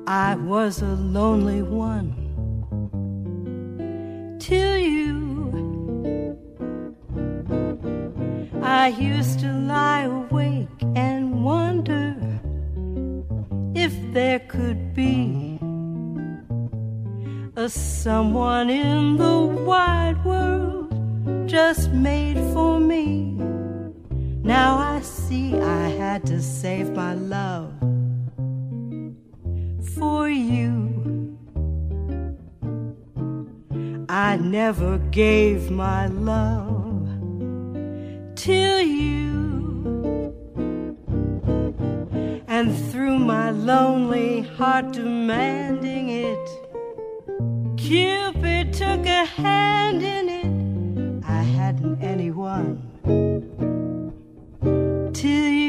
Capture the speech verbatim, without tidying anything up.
I was a lonely one till you. I used to lie awake and wonder if there could be a someone in the wide world just made for me. Now I see I had to save my love for you. I never gave my love till you. And through my lonely heart demanding it, Cupid took a hand in it. I hadn't anyone till you.